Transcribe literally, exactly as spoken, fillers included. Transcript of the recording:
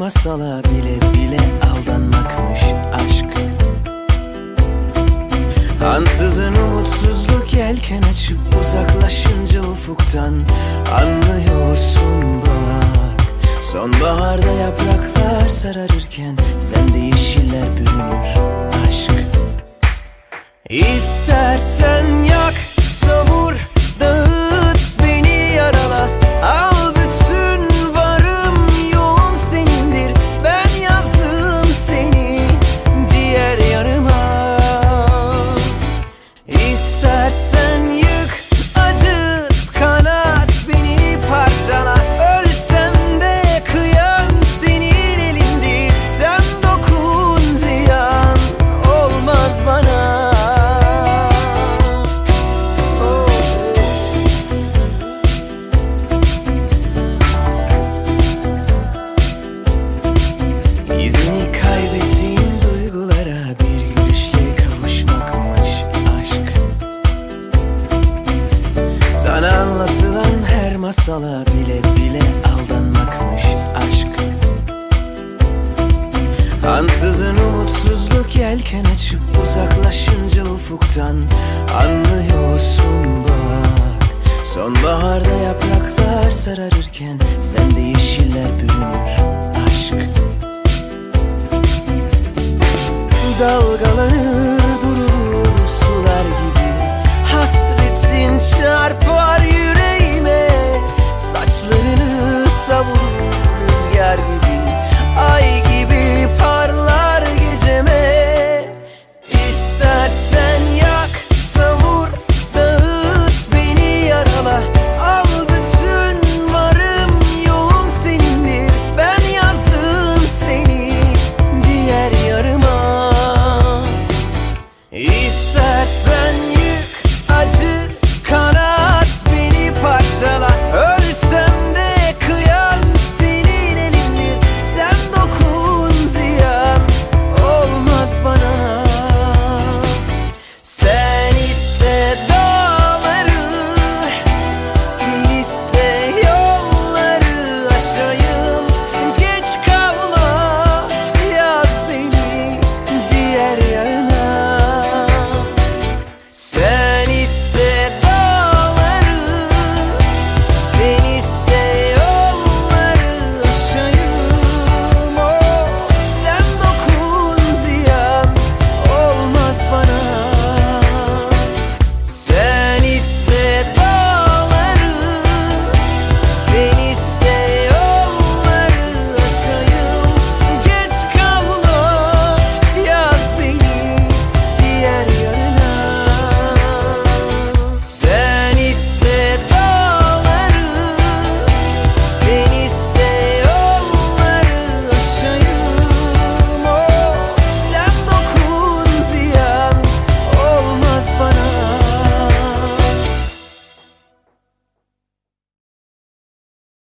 masala bile bile aldanmakmış aşk. Ansızın umutsuzluk yelken açıp uzaklaşınca ufuktan anlıyorsun bak. Sonbaharda yapraklar sararırken sende yeşiller bürünür aşk. İstersen yak, savur, dağıt, beni yarala. Al bütün varım yoğum senindir. Ben yazdım seni diğer yarıma. İstersen yık, acıt, kanat, beni parçala. Ölsem de kıyan senin elindir. Sen dokun, ziyan olmaz bana. İzini kaybettiğim duygulara bir gülüşle kavuşmakmış aşk. Sana anlatılan her masala bile bile aldanmakmış aşk. Ansızın umutsuzluk yelken açıp uzaklaşınca ufuktan anlıyorsun bak. Sonbaharda yapraklar sararırken sende yeşiller bürünür aşk. Dalgalanır durur sular gibi, hasretin çarpar